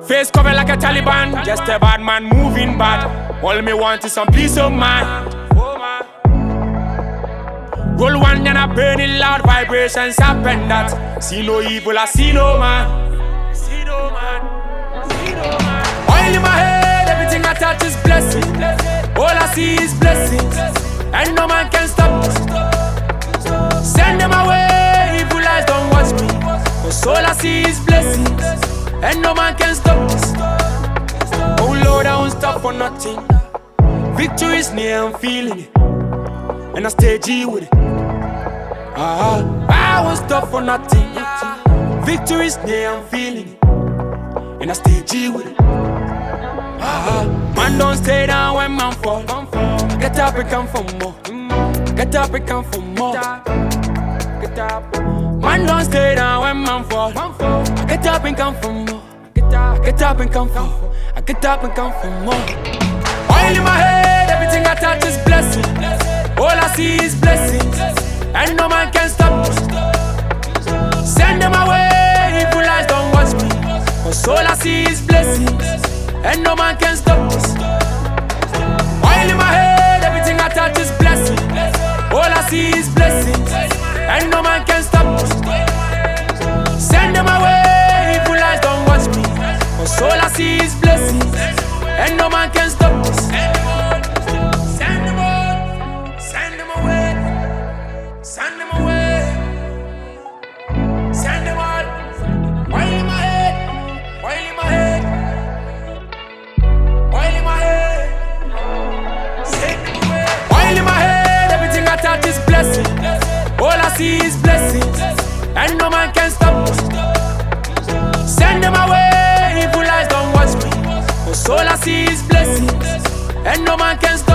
Face covered like a Taliban, just a bad man moving bad. All me want is some peace of mind. Roll one then I burn it loud, vibrations happen that. See no evil, I see no man. See no man. Oil in my head, everything I touch is blessing. All I see is blessings, and no man can stop me. Send them away, evil eyes don't watch me. Cause all I see is blessings, and no man can stop this. Oh Lord, I won't stop for nothing. Victory is near, I'm feeling it, and I stay G with it. I won't stop for nothing. Victory is near, I'm feeling it, and I stay G with it. Man don't stay down when man fall. Get up and come for more. Get up and come for more. Get up. Man don't stay down when man fall. Get up and come for more. Get up and come for more. I get up and come for more. Oil in my head, everything I touch is blessing. All I see is blessings, and no man can stop me. Send them away, evil eyes don't watch me. Cause all I see is blessings, and no man can stop this. Oil in my head, everything I touch is blessing. All I see is blessings, and no man can stop this. Send them away, evil eyes don't watch me. Cause all I see is blessings, and no man can stop this. Send them all, send them away. Send them away. Send them all. Oil in my head, oil in my head, oil in my head. Send them away. Oil in my head, everything I touch is blessing. All I see is blessings, and no man can stop me. Send them away, evil eyes don't watch me. Cause all I see is blessings, and no man can stop me.